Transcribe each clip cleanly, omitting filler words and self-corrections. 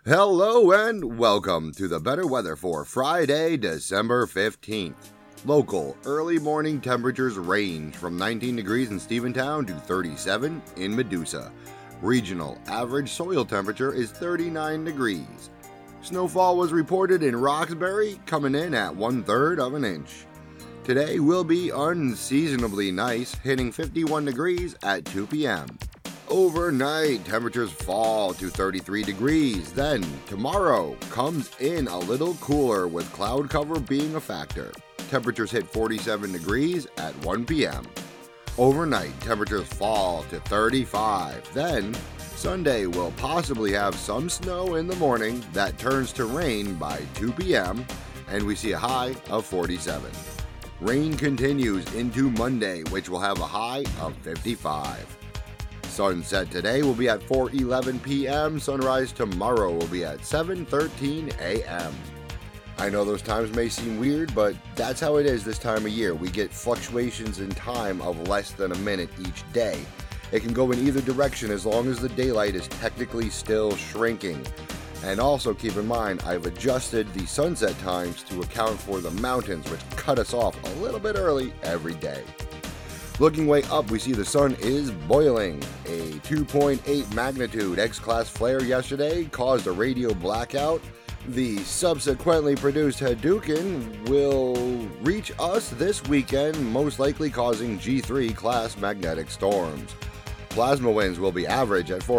Hello and welcome to the better weather for Friday, December 15th. Local early morning temperatures range from 19 degrees in Stephentown to 37 in Medusa. Regional average soil temperature is 39 degrees. Snowfall was reported in Roxbury, coming in at 1/3 of an inch. Today will be unseasonably nice, hitting 51 degrees at 2 p.m. Overnight, temperatures fall to 33 degrees. Then, tomorrow comes in a little cooler with cloud cover being a factor. Temperatures hit 47 degrees at 1 p.m. Overnight, temperatures fall to 35. Then, Sunday will possibly have some snow in the morning that turns to rain by 2 p.m. and we see a high of 47. Rain continues into Monday, which will have a high of 55. Sunset today will be at 4:11 p.m. Sunrise tomorrow will be at 7:13 a.m. I know those times may seem weird, but that's how it is this time of year. We get fluctuations in time of less than a minute each day. It can go in either direction as long as the daylight is technically still shrinking. And also keep in mind, I've adjusted the sunset times to account for the mountains, which cut us off a little bit early every day. Looking way up, we see the sun is boiling. A 2.8 magnitude X-class flare yesterday caused a radio blackout. The subsequently produced Hadouken will reach us this weekend, most likely causing G3 class magnetic storms. Plasma winds will be average at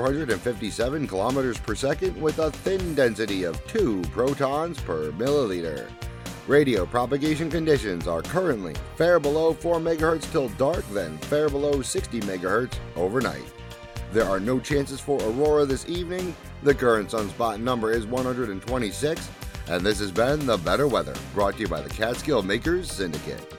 457 kilometers per second with a thin density of 2 protons per milliliter. Radio propagation conditions are currently fair below 4 MHz till dark, then fair below 60 MHz overnight. There are no chances for aurora this evening. The current sunspot number is 126, and this has been The Better Weather, brought to you by the Catskill Makers Syndicate.